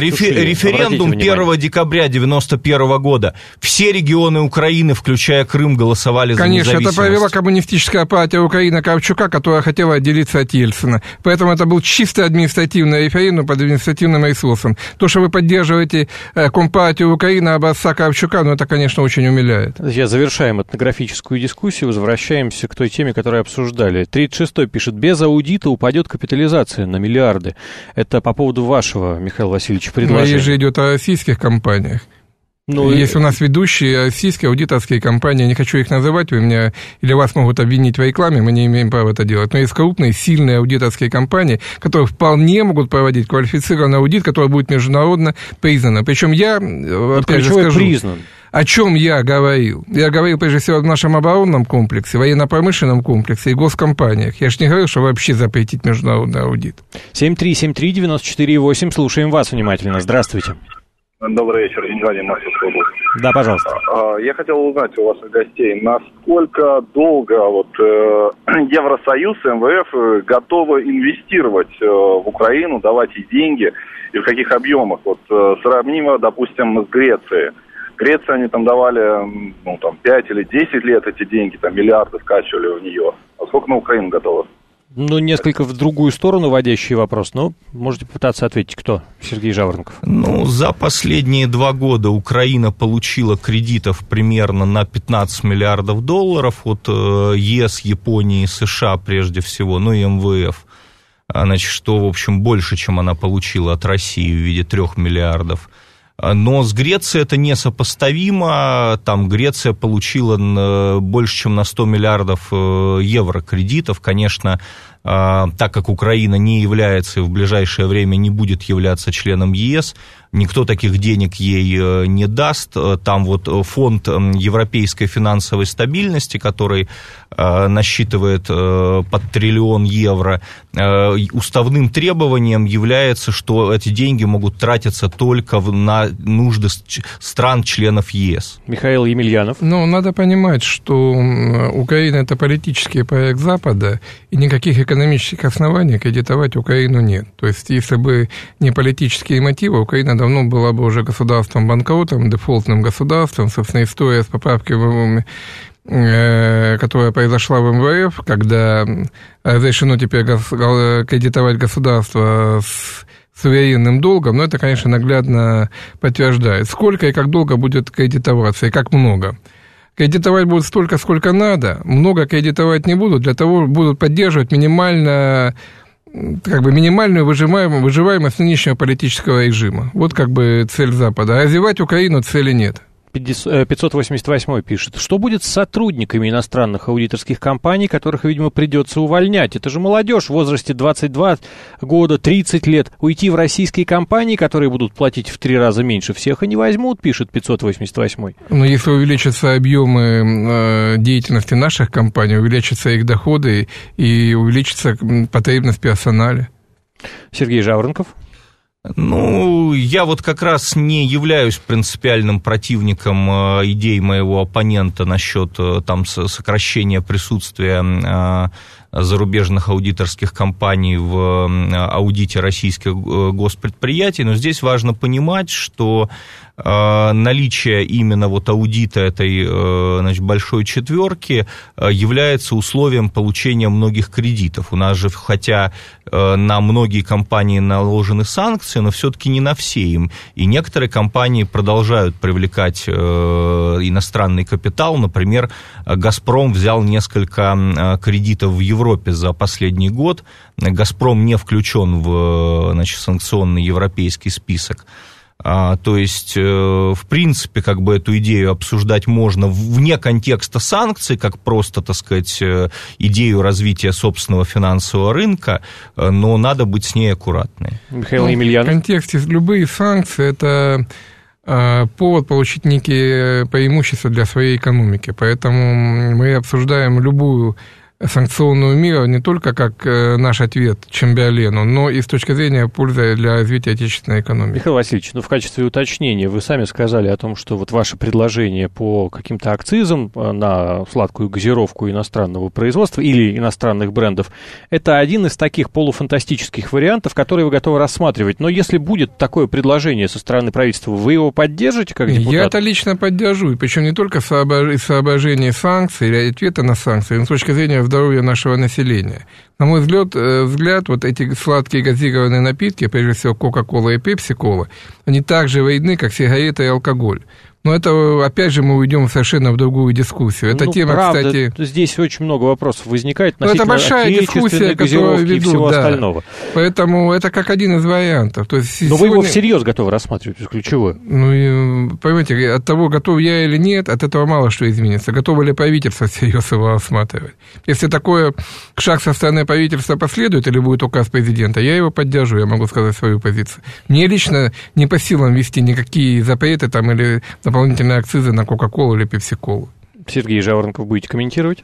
1 декабря 1991 года. Все регионы Украины, включая Крым, голосовали за независимость. Конечно, это провела коммунистическая партия Украины Кравчука, которая хотела отделиться от Ельцина. Поэтому это был чисто административный референдум под административным ресурсом. То, что вы поддерживаете Компартию Украины образца Кравчука, это, конечно, очень умиляет. Сейчас завершаем этнографическую дискуссию, возвращаемся к той теме, которую обсуждали. 36-й пишет, без аудита упадет капитализация на миллиарды. Это по поводу вашего, Михаил Васильевич, предложения. Речь же идет о российских компаниях. Есть у нас ведущие российские аудиторские компании, я не хочу их называть, вы меня или вас могут обвинить в рекламе, мы не имеем права это делать. Но есть крупные, сильные аудиторские компании, которые вполне могут проводить квалифицированный аудит, который будет международно признан. Причем я, опять же, скажу, признан. О чем я говорил? Я говорил, прежде всего, о нашем оборонном комплексе, военно-промышленном комплексе и госкомпаниях. Я же не говорил, что вообще запретить международный аудит. 7373948, слушаем вас внимательно. Здравствуйте. Добрый вечер, Николай, Московская область. Да, пожалуйста. Я хотел узнать у ваших гостей, насколько долго Евросоюз, МВФ готовы инвестировать в Украину, давать ей деньги, и в каких объемах? Сравнимо, допустим, с Грецией. Греции они там давали 5 или 10 лет эти деньги, миллиарды скачивали в нее. А сколько на Украину готово? Несколько в другую сторону водящий вопрос, но можете попытаться ответить, кто? Сергей Жаворонков. За последние 2 года Украина получила кредитов примерно на 15 миллиардов долларов от ЕС, Японии, США прежде всего, и МВФ. Что, в общем, больше, чем она получила от России в виде 3 миллиардов. Но с Грецией это несопоставимо. Там Греция получила больше, чем на 100 миллиардов евро кредитов. Конечно, так как Украина не является и в ближайшее время не будет являться членом ЕС, никто таких денег ей не даст. Там фонд европейской финансовой стабильности, который насчитывает под 1 триллион евро, уставным требованием является, что эти деньги могут тратиться только на нужды стран-членов ЕС. Михаил Емельянов. Надо понимать, что Украина – это политический проект Запада, и никаких экономических оснований кредитовать Украину нет. То есть, если бы не политические мотивы, Украина давно была бы уже государством-банкротом, дефолтным государством. Собственно, история с поправкой, которая произошла в МВФ, когда разрешено теперь кредитовать государство с суверенным долгом, это, конечно, наглядно подтверждает. Сколько и как долго будет кредитоваться, и как много. Кредитовать будут столько, сколько надо, много кредитовать не будут, для того будут поддерживать минимальную выживаемость нынешнего политического режима. Вот цель Запада. А развивать Украину цели нет. 588 пишет, что будет с сотрудниками иностранных аудиторских компаний, которых, видимо, придется увольнять? Это же молодежь в возрасте 22 года, 30 лет. Уйти в российские компании, которые будут платить в 3 раза меньше, всех и не возьмут, пишет 588. Если увеличатся объемы деятельности наших компаний, увеличатся их доходы и увеличится потребность в персонале. Сергей Жаворонков. Я как раз не являюсь принципиальным противником идей моего оппонента насчет сокращения присутствия зарубежных аудиторских компаний в аудите российских госпредприятий, но здесь важно понимать, что наличие именно вот аудита этой, значит, большой четверки является условием получения многих кредитов. У нас же, хотя на многие компании наложены санкции, но все-таки не на все им. И некоторые компании продолжают привлекать иностранный капитал. Например, «Газпром» взял несколько кредитов в Европе за последний год. «Газпром» не включен в, значит, санкционный европейский список. То есть, в принципе, как бы эту идею обсуждать можно вне контекста санкций, как просто, так сказать, идею развития собственного финансового рынка, но надо быть с ней аккуратной. Михаил Емельянов. В контексте любые санкции – это повод получить некие преимущества для своей экономики. Поэтому мы обсуждаем любую санкционную меру не только как наш ответ Чемберлену, но и с точки зрения пользы для развития отечественной экономики. Михаил Васильевич, в качестве уточнения, вы сами сказали о том, что вот ваше предложение по каким-то акцизам на сладкую газировку иностранного производства или иностранных брендов, это один из таких полуфантастических вариантов, которые вы готовы рассматривать. Но если будет такое предложение со стороны правительства, вы его поддержите как депутат? Я это лично поддержу, причем не только из соображений санкций или ответа на санкции, но с точки зрения здоровья нашего населения. На мой взгляд, вот эти сладкие газированные напитки, прежде всего Кока-Кола и Пепси-Кола, они так же вредны, как сигареты и алкоголь. Но это, опять же, мы уйдем совершенно в другую дискуссию. Эта тема, правда, кстати... Здесь очень много вопросов возникает относительно это большая дискуссия, которую ведут, и всего да. остального. Поэтому это как один из вариантов. То есть но вы его всерьез готовы рассматривать, это ключевое. Ну, понимаете, от того, готов я или нет, от этого мало что изменится. Готово ли правительство всерьез его рассматривать? Если такой шаг со стороны правительства последует или будет указ президента, я его поддержу, я могу сказать свою позицию. Мне лично не по силам ввести никакие запреты там, или дополнительные акцизы на Кока-Колу или Пепси-Колу. Сергей Жаворонков, будете комментировать?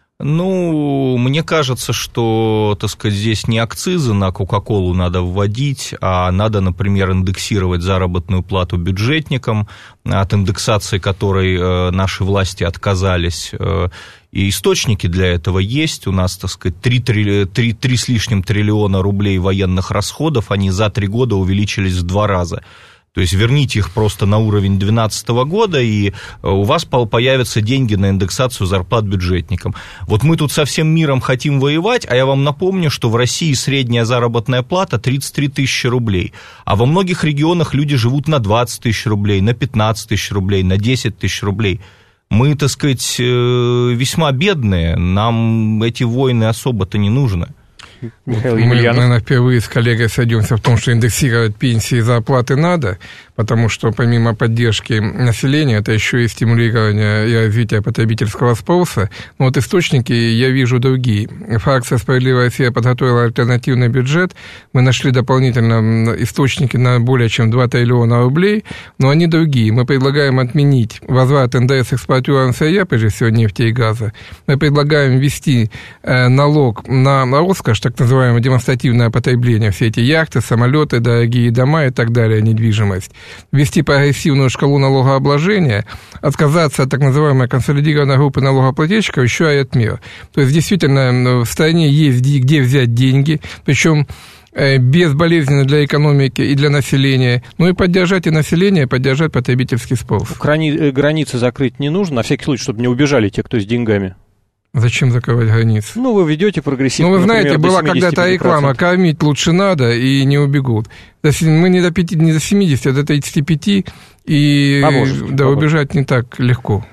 Ну, мне кажется, что, так сказать, здесь не акцизы на Кока-Колу надо вводить, а надо, например, индексировать заработную плату бюджетникам, от индексации которой наши власти отказались. И источники для этого есть. У нас, так сказать, 3 с лишним триллиона рублей военных расходов, они за 3 года увеличились в 2 раза. То есть верните их просто на уровень 2012 года, и у вас появятся деньги на индексацию зарплат бюджетникам. Вот мы тут со всем миром хотим воевать, а я вам напомню, что в России средняя заработная плата 33 тысячи рублей, а во многих регионах люди живут на 20 тысяч рублей, на 15 тысяч рублей, на 10 тысяч рублей. Мы, так сказать, весьма бедные, нам эти войны особо-то не нужны. Михаил Мы, наверное, впервые с коллегой сойдемся в том, что индексировать пенсии и зарплаты надо, потому что помимо поддержки населения, это еще и стимулирование и развитие потребительского спроса. Но вот источники я вижу другие. Фракция «Справедливая Россия» подготовила альтернативный бюджет. Мы нашли дополнительно источники на более чем 2 триллиона рублей, но они другие. Мы предлагаем отменить возврат НДС экспортерам сырья, прежде всего нефти и газа. Мы предлагаем ввести налог на роскошь, так называемое демонстративное потребление, все эти яхты, самолеты, дорогие дома и так далее, недвижимость. Ввести прогрессивную шкалу налогообложения, отказаться от так называемой консолидированной группы налогоплательщиков, еще и от мер. То есть, действительно, в стране есть где взять деньги, причем безболезненно для экономики и для населения, ну и поддержать и население, поддержать потребительский спрос. Границы закрыть не нужно, на всякий случай, чтобы не убежали те, кто с деньгами. Зачем закрывать границы? Ну, вы ведете прогрессивно. Ну, вы знаете, например, была когда-то реклама: кормить лучше надо, и не убегут. Мы не до 70, а до 35, и убежать не так легко.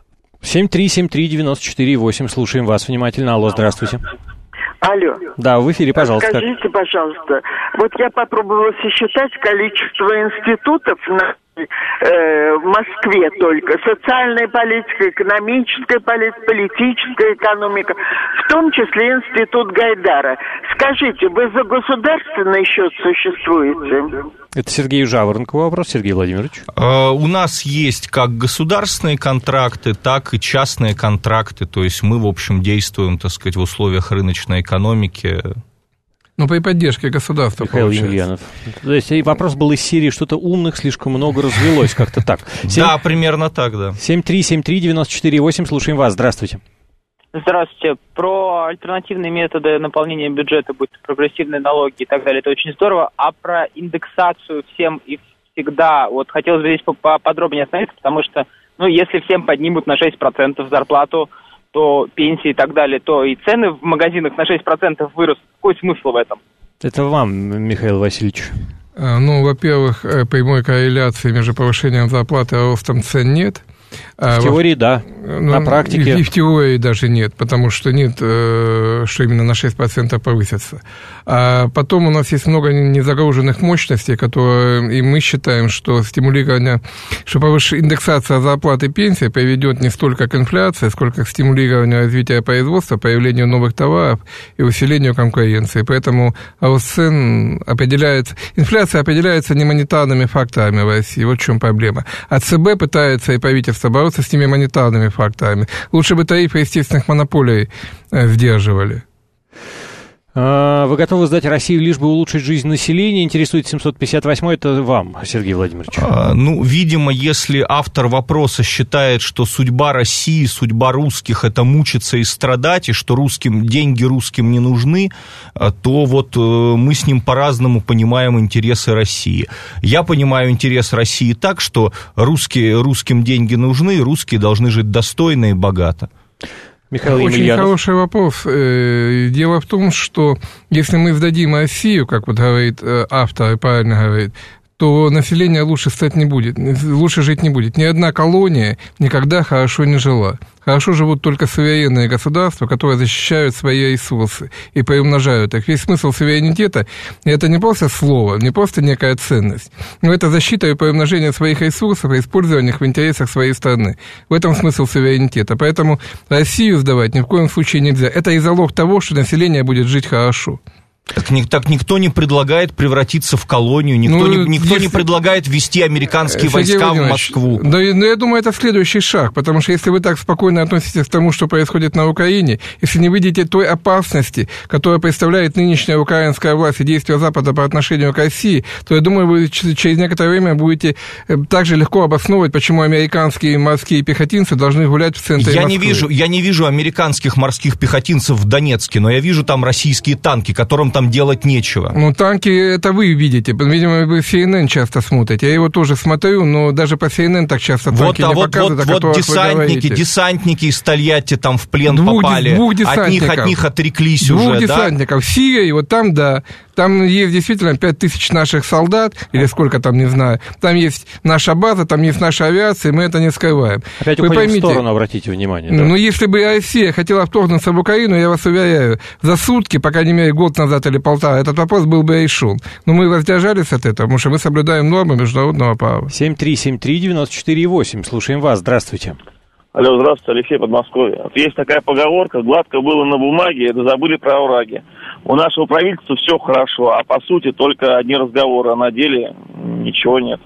7373948, слушаем вас внимательно. Алло, здравствуйте. Алло. Да, в эфире, пожалуйста. Скажите, пожалуйста, вот я попробовала сосчитать количество институтов в Москве только. Социальная политика, экономическая политика, политическая экономика, в том числе институт Гайдара. Скажите, вы за государственный счет существуете? Это Сергею Жаворонкову вопрос, Сергей Владимирович. У нас есть как государственные контракты, так и частные контракты. То есть мы, в общем, действуем, так сказать, в условиях рыночной экономики. Ну, при поддержке государства, Михаил Емельянов. То есть вопрос был из серии «Что-то умных слишком много развелось», как-то так. Да, примерно так, да. 7373948, слушаем вас, здравствуйте. Здравствуйте. Про альтернативные методы наполнения бюджета, будь то прогрессивные налоги и так далее, это очень здорово. А про индексацию всем и всегда, вот хотелось бы здесь поподробнее остановиться, потому что, если всем поднимут на 6% зарплату, то пенсии и так далее, то и цены в магазинах на 6% вырастут. Какой смысл в этом? Это вам, Михаил Васильевич. Во-первых, прямой корреляции между повышением зарплаты и ростом цен нет. В теории, да. На практике. И в теории даже нет, потому что нет, что именно на 6% повысится. А потом у нас есть много незагруженных мощностей, которые, и мы считаем, что стимулирование, что индексация зарплаты и пенсии приведет не столько к инфляции, сколько к стимулированию развития производства, появлению новых товаров и усилению конкуренции. Поэтому рост цен определяется, инфляция определяется не монетарными факторами в России. Вот в чем проблема. А ЦБ пытается и правительство бороться с теми монетарными факторами. Лучше бы тарифы естественных монополий сдерживали. Вы готовы сдать Россию, лишь бы улучшить жизнь населения? Интересует 758-й, это вам, Сергей Владимирович. Видимо, если автор вопроса считает, что судьба России, судьба русских — это мучиться и страдать, и что деньги русским не нужны, то вот мы с ним по-разному понимаем интересы России. Я понимаю интерес России так, что русским деньги нужны, и русские должны жить достойно и богато. Очень хороший вопрос. Дело в том, что если мы сдадим Россию, как вот говорит автор, и правильно говорит, то население лучше жить не будет. Ни одна колония никогда хорошо не жила. Хорошо живут только суверенные государства, которые защищают свои ресурсы и приумножают их. Весь смысл суверенитета – это не просто слово, не просто некая ценность, но это защита и приумножение своих ресурсов и использование их в интересах своей страны. В этом смысл суверенитета. Поэтому Россию сдавать ни в коем случае нельзя. Это и залог того, что население будет жить хорошо. Так никто не предлагает превратиться в колонию, никто не предлагает ввести американские войска в Москву. Да, я думаю, это следующий шаг, потому что если вы так спокойно относитесь к тому, что происходит на Украине, если не видите той опасности, которую представляет нынешняя украинская власть и действия Запада по отношению к России, то, я думаю, вы через некоторое время будете также легко обосновывать, почему американские морские пехотинцы должны гулять в центре Москвы. Я не вижу американских морских пехотинцев в Донецке, но я вижу там российские танки, которым там делать нечего. Танки, это вы видите. Видимо, вы CNN часто смотрите. Я его тоже смотрю, но даже по CNN так часто танки не показывают, о которых вы говорите. Десантники из Тольятти там в плен попали. От них отреклись уже, да? Десантников. В Сирии, вот там, да. Там есть действительно 5000 наших солдат, или сколько там, не знаю. Там есть наша база, там есть наша авиация, и мы это не скрываем. Опять уходим в сторону, обратите внимание. Да? Если бы Россия хотела вторгнуться в Украину, я вас уверяю, за сутки, по крайней мере, год назад или полтора, этот вопрос был бы решен. Но мы воздержались от этого, потому что мы соблюдаем нормы международного права. 7373948. Слушаем вас. Здравствуйте. Алло, здравствуйте, Алексей, Подмосковье. Есть такая поговорка: гладко было на бумаге, да забыли про овраги. У нашего правительства все хорошо, а по сути только одни разговоры, а на деле ничего нет.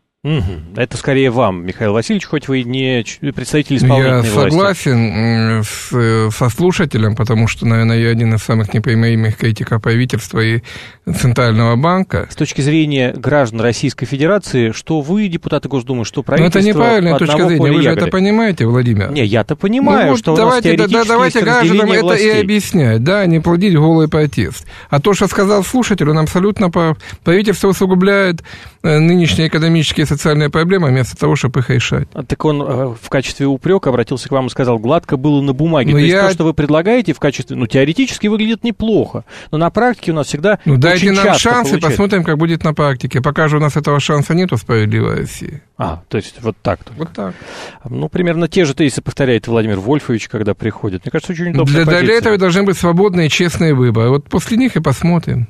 Это скорее вам, Михаил Васильевич, хоть вы не представитель исполнительной власти. Я согласен со слушателем, потому что, наверное, я один из самых непримиримых критиков правительства и Центрального банка. С точки зрения граждан Российской Федерации, что вы, депутаты Госдумы, что правительство... Но это неправильная точка зрения, вы же это понимаете, Владимир? Не, я-то понимаю, что давайте, у нас давайте гражданам это властей. И объяснять, да, не плодить голый протест. А то, что сказал слушатель, он абсолютно прав. Правительство усугубляет нынешние экономические и социальные проблемы вместо того, чтобы их решать. Так он в качестве упрека обратился к вам и сказал: гладко было на бумаге. То есть то, что вы предлагаете в качестве... теоретически выглядит неплохо, но на практике у нас всегда дайте нам шанс и посмотрим, как будет на практике. Пока же у нас этого шанса нет у справедливой России. То есть вот так. Вот так. Примерно те же тезисы повторяет Владимир Вольфович, когда приходит. Мне кажется, очень удобная позиция. Для этого должны быть свободные и честные выборы. Вот после них и посмотрим.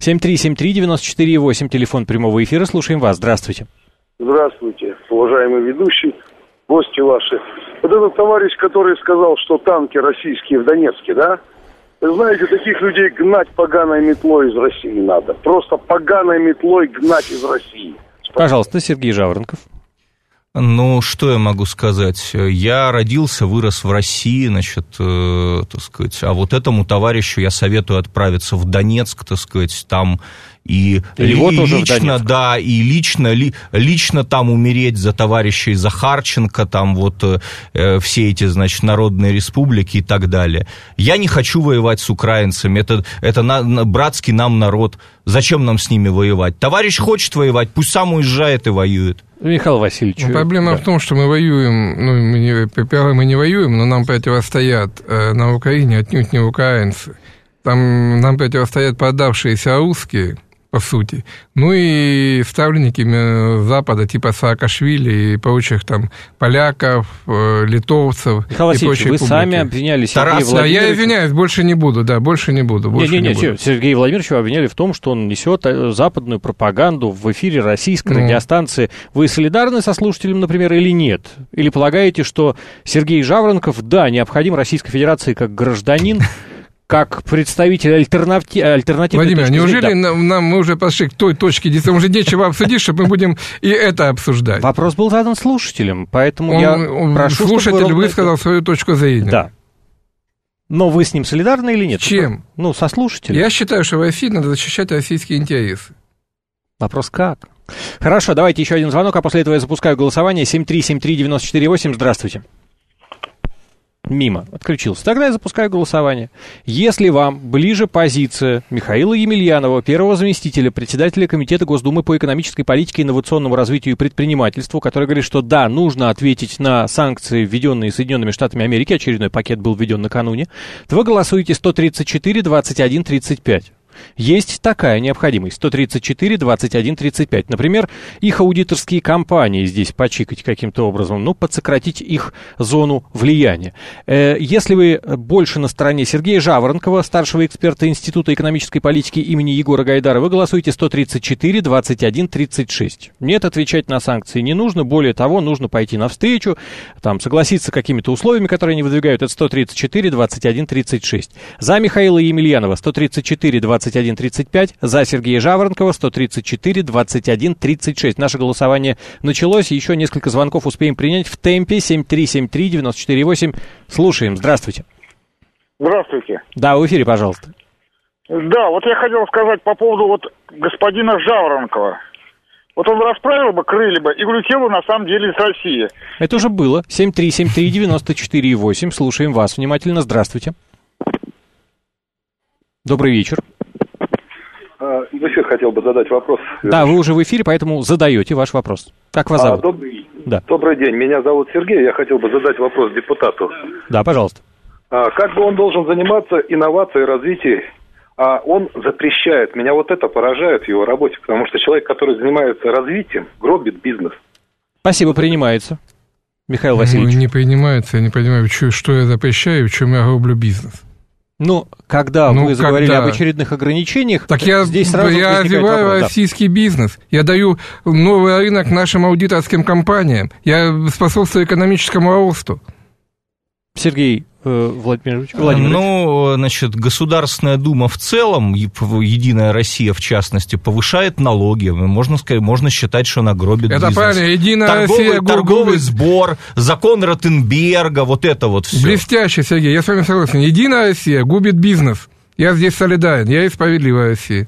7373948, телефон прямого эфира. Слушаем вас. Здравствуйте. Здравствуйте, уважаемый ведущий, гости ваши. Вот этот товарищ, который сказал, что танки российские в Донецке, да? Вы знаете, таких людей гнать поганой метлой из России надо. Просто поганой метлой гнать из России. Пожалуйста, Сергей Жаворонков. Ну, что я могу сказать? Я родился, вырос в России, значит, так сказать, а вот этому товарищу я советую отправиться в Донецк, так сказать, там и лично, да, и лично там умереть за товарищей Захарченко, там вот все эти, значит, народные республики и так далее. Я не хочу воевать с украинцами, это братский нам народ, зачем нам с ними воевать? Товарищ хочет воевать, пусть сам уезжает и воюет. Михаил Васильевич. Проблема в том, что мы воюем, мы не воюем, но нам противостоят на Украине отнюдь не украинцы. Там нам противостоят поддавшиеся русские, по сути, ну и ставленники Запада, типа Саакашвили и прочих там поляков, литовцев. Михаил Васильевич, вы сами обвиняли Сергея Владимировича. Да, я извиняюсь, больше не буду. Нет, Сергея Владимировича обвиняли в том, что он несет западную пропаганду в эфире российской радиостанции. Вы солидарны со слушателем, например, или нет? Или полагаете, что Сергей Жаворонков, да, необходим Российской Федерации как гражданин, как представитель альтернативной Владимир, точки неужели зрения? мы уже пошли к той точке, где уже нечего обсудить, чтобы мы будем и это обсуждать? Вопрос был задан слушателем, поэтому я прошу, слушатель высказал свою точку зрения. Да. Но вы с ним солидарны или нет? С чем? Ну, со слушателем. Я считаю, что в России надо защищать российские интересы. Вопрос как? Хорошо, давайте еще один звонок, а после этого я запускаю голосование. 7373948, здравствуйте. Мимо, отключился. Тогда я запускаю голосование. Если вам ближе позиция Михаила Емельянова, первого заместителя председателя Комитета Госдумы по экономической политике, инновационному развитию и предпринимательству, который говорит, что да, нужно ответить на санкции, введенные Соединенными Штатами Америки, очередной пакет был введен накануне, то вы голосуете 134-21-35. Есть такая необходимость. 134-21-35. Например, их аудиторские компании здесь почикать каким-то образом, ну, подсократить их зону влияния. Если вы больше на стороне Сергея Жаворонкова, старшего эксперта Института экономической политики имени Егора Гайдара, вы голосуете 134-21-36. Нет, отвечать на санкции не нужно. Более того, нужно пойти навстречу, там, согласиться с какими-то условиями, которые они выдвигают. Это 134-21-36. За Михаила Емельянова 134-21-35, за Сергея Жаворонкова 134-21-36. Наше голосование началось, еще несколько звонков успеем принять в темпе. 7373948. Слушаем, здравствуйте. Здравствуйте. Да, в эфире, пожалуйста. Да, вот я хотел сказать по поводу вот господина Жаворонкова. Вот он расправил бы крылья бы и улетел бы на самом деле из России. Это уже было. 7373948. Слушаем вас внимательно. Здравствуйте. Добрый вечер. В эфир хотел бы задать вопрос. Да, вы уже в эфире, поэтому задаете ваш вопрос. Как вас зовут? Добрый день, меня зовут Сергей, я хотел бы задать вопрос депутату. Да, пожалуйста. Как бы он должен заниматься инновацией, развитием, а он запрещает. Меня вот это поражает в его работе, потому что человек, который занимается развитием, гробит бизнес. Спасибо, принимается. Михаил Васильевич. Не принимается, я не понимаю, что я запрещаю, в чем я гроблю бизнес. Ну, когда вы заговорили об очередных ограничениях, так здесь сразу я развиваю российский бизнес. Я даю новый рынок нашим аудиторским компаниям. Я способствую экономическому росту. Сергей Владимирович. Ну, значит, Государственная Дума в целом, Единая Россия в частности, повышает налоги. Можно считать, что она гробит бизнес. Это правильно, Единая Россия... Торговый сбор, закон Ротенберга, вот это вот все. Блестяще, Сергей, я с вами согласен. Единая Россия губит бизнес. Я здесь солидарен, я и справедливая Россия.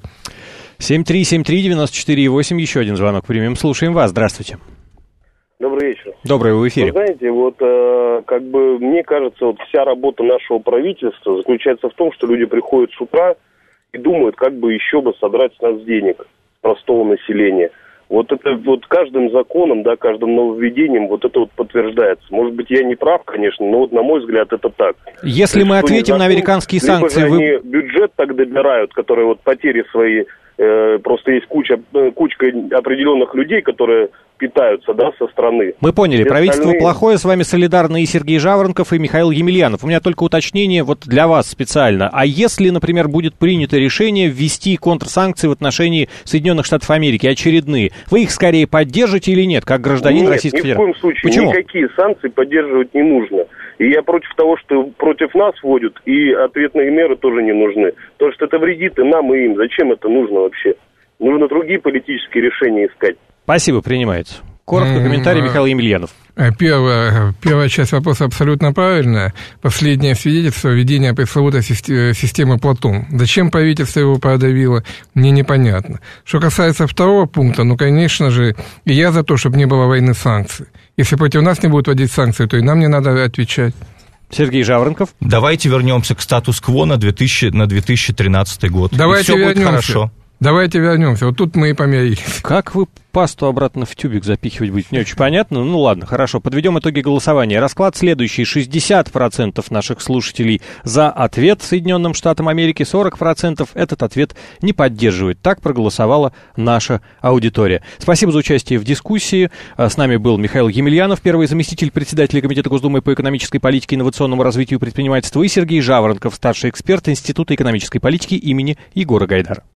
7373948, еще один звонок примем. Слушаем вас, здравствуйте. Добрый вечер. Добрый, в эфире. Вы знаете, вот как бы мне кажется, вот вся работа нашего правительства заключается в том, что люди приходят с утра и думают, как бы еще бы содрать с нас денег, с простого населения. Вот это вот каждым законом, да, каждым нововведением вот это вот подтверждается. Может быть, я не прав, конечно, но вот на мой взгляд это так. Если мы ответим на американские санкции... Либо же они бюджет так добирают, которые вот потери свои... Просто есть кучка определенных людей, которые питаются, да, со страны. Мы поняли, все правительство остальные... плохое, с вами солидарны и Сергей Жаворонков, и Михаил Емельянов. У меня только уточнение вот для вас специально. А если, например, будет принято решение ввести контрсанкции в отношении Соединенных Штатов Америки, очередные, вы их скорее поддержите или нет, как гражданин Российской Федерации? Нет, ни в коем случае. Почему? Никакие санкции поддерживать не нужно. И я против того, что против нас вводят, и ответные меры тоже не нужны. Потому что это вредит и нам, и им. Зачем это нужно вообще? Нужно другие политические решения искать. Спасибо, принимается. Коротко комментарий Михаил Емельянов. Первая часть вопроса абсолютно правильная. Последнее свидетельство введения пресловутой системы Платон. Зачем правительство его продавило, мне непонятно. Что касается второго пункта, ну, конечно же, и я за то, чтобы не было войны санкций. Если против нас не будут вводить санкции, то и нам не надо отвечать. Сергей Жаворонков. Давайте вернемся к статус-кво на 2013 год. Давайте вернемся. Будет хорошо. Давайте вернемся. Вот тут мы и помирились. Как вы пасту обратно в тюбик запихивать будете, не очень понятно. Ну ладно, хорошо. Подведем итоги голосования. Расклад следующий. 60% наших слушателей за ответ Соединенным Штатам Америки, 40% этот ответ не поддерживает. Так проголосовала наша аудитория. Спасибо за участие в дискуссии. С нами был Михаил Емельянов, первый заместитель председателя Комитета Госдумы по экономической политике, инновационному развитию и предпринимательству, и Сергей Жаворонков, старший эксперт Института экономической политики имени Егора Гайдара.